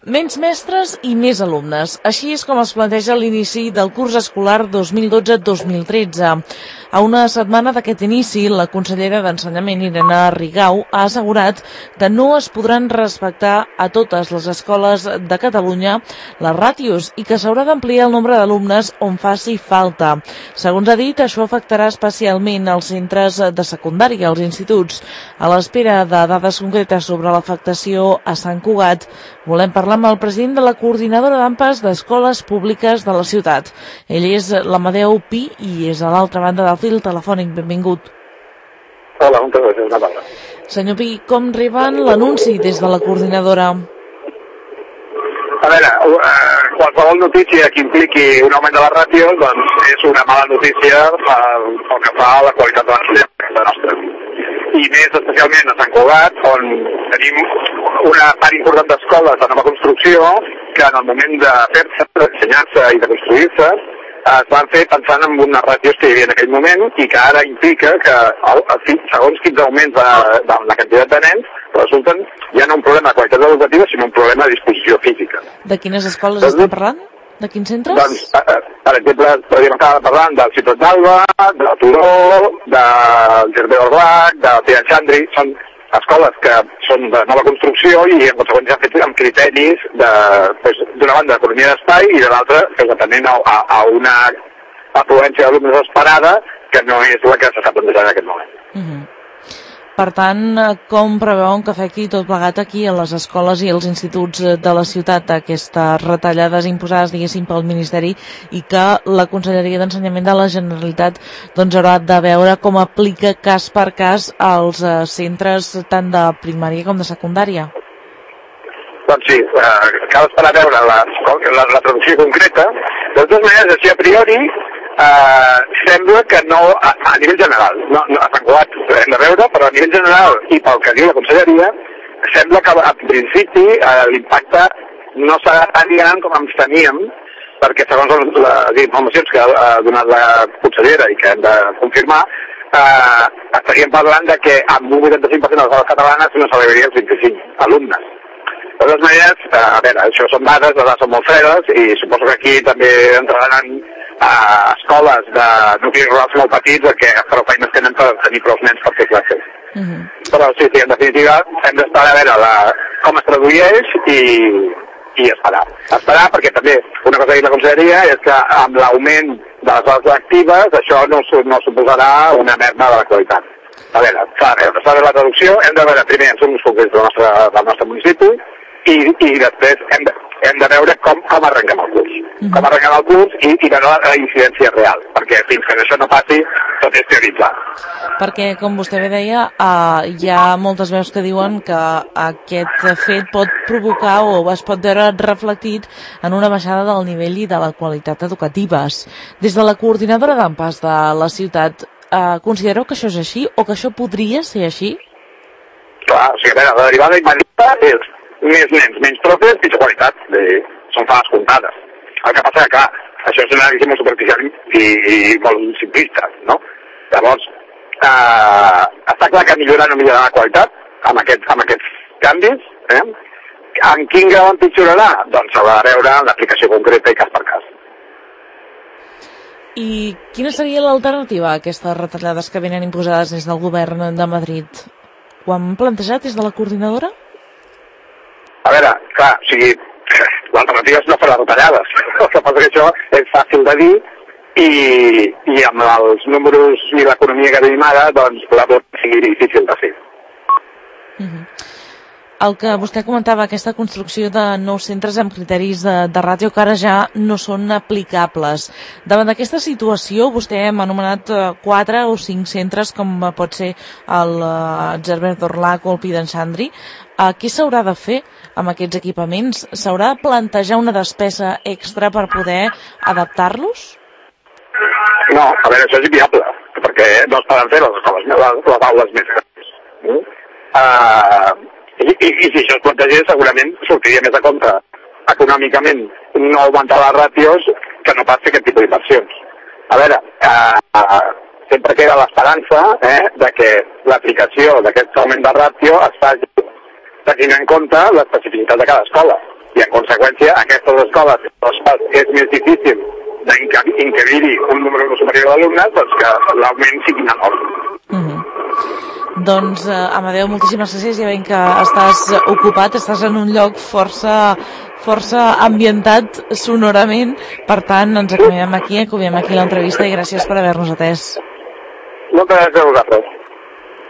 Menys mestres i més alumnes. Així és com es planteja l'inici del curs escolar 2012-2013. A una setmana d'aquest inici, la consellera d'Ensenyament, Irene Rigau, ha assegurat que no es podran respectar a totes les escoles de Catalunya les ràtios i que s'haurà d'ampliar el nombre d'alumnes on faci falta. Segons ha dit, això afectarà especialment els centres de secundària, els instituts. A l'espera de dades concretes sobre l'afectació a Sant Cugat, volem parlar amb el president de la coordinadora d'AMPAs d'escoles públiques de la ciutat. Ell és l'Amadeu Pi i és a l'altra banda del fil telefònic. Benvingut. Hola, moltes gràcies, una parla. Senyor Pi, com reben l'anunci des de la coordinadora? A veure, qualsevol notícia que impliqui un augment de les ràtios, doncs és una mala notícia pel que fa a la qualitat de l'ensenyament nostra. I més especialment a Sant Cugat, on tenim una part important d'escoles de nova construcció que en el moment de fer-se, d'ensenyar-se i de construir-se es van fer pensant en unes ràtios que hi havia en aquell moment i que ara implica que segons quins augments de la quantitat de nens resulten ja no un problema de qualitat educativa sinó un problema de disposició física. De quines escoles estem parlant? De quins centres? Doncs, per exemple, podríem estar parlant del Ciutat d'Alba, de Turó, del Gervais del Blac, de Tia Xandri. Són escoles que són de nova construcció i en conseqüència han fet amb criteris d'una banda d'economia d'espai i de l'altra atenent a una afluència d'alumnes esperada que no és la que s'està plantejant en aquest moment. Per tant, com preveuen que afecti tot plegat aquí a les escoles i als instituts de la ciutat aquestes retallades imposades, diguéssim, pel Ministeri i que la Conselleria d'Ensenyament de la Generalitat doncs haurà de veure com aplica cas per cas als centres tant de primària com de secundària? Doncs sí, cal esperar a veure la traducció concreta. De totes maneres, així a priori, sembla que no, a nivell general, no a Sant Cugat hem de veure, però a nivell general i pel que diu la Conselleria, sembla que a principi l'impacte no serà tan gran com ens temíem, perquè segons les informacions que ha donat la consellera i que hem de confirmar, estaríem parlant de que amb un 85% de les escoles catalanes no s'arribaria als 25 alumnes. De totes maneres, a veure, això són dades són molt fredes i suposo que aquí també entraran escoles de nuclis rurals molt petits que prou feines tenen per tenir prou nens per fer classes. Però sí, en definitiva hem d'esperar a veure com es tradueix i esperar perquè també una cosa que la Conselleria és que amb l'augment de les hores lectives això no suposarà una merma de la qualitat. A veure, s'ha de veure la traducció, hem de veure primer els números concrets del nostre municipi i després hem de veure com arrenquem el curs. Com arrenquem el curs i veure la incidència real, perquè fins que això no passi tot és teoritzar. Perquè, com vostè bé deia, hi ha moltes veus que diuen que aquest fet pot provocar o es pot veure reflectit en una baixada del nivell i de la qualitat educatives. Des de la coordinadora d'AMPAs de la ciutat, considereu que això és així o que això podria ser així? Clar, o sigui, a veure, la derivada immediata és més nens, menys profes, pitjor qualitat. Són faves comptades. El que passa que, clar, això és una anàlisi molt superficial i molt simplista, no? Llavors, està clar que millorar o no millorarà la qualitat amb aquests canvis. En quin grau empitjorarà? Doncs s'haurà de veure l'aplicació concreta i cas per cas. I quina seria l'alternativa a aquestes retallades que venen imposades des del govern de Madrid? Ho han plantejat des de la coordinadora? A veure, clar, o sigui, l'alternativa és no fer les retallades. El que passa que això és fàcil de dir i amb els números i l'economia que tenim ara, doncs probablement sigui difícil de fer. El que vostè comentava, aquesta construcció de nous centres amb criteris de ràtio que ara ja no són aplicables. Davant d'aquesta situació, vostè ha anomenat 4 o 5 centres, com pot ser el Gervais del Blac o el Pi d'en Xandri. Què s'haurà de fer amb aquests equipaments? S'haurà de plantejar una despesa extra per poder adaptar-los? No, a veure, això és inviable, perquè no es poden fer les aules més grans. I si això es plantegés, segurament sortiria més a compte econòmicament no augmentar les ràtios que no pas fer aquest tipus d'inversions. A veure, sempre queda l'esperança de que l'aplicació d'aquest augment de ràtio es faci tenint en compte l'especificitat de cada escola. I en conseqüència, aquestes escoles és més difícil d'encabir-hi un número superior d'alumnes, doncs que l'augment sigui menor. Doncs, Amadeu, moltíssimes gràcies. Ja veiem que estàs ocupat, estàs en un lloc força ambientat sonorament. Per tant, ens acomiem aquí l'entrevista i gràcies per haver-nos atès. Moltes gràcies a vosaltres.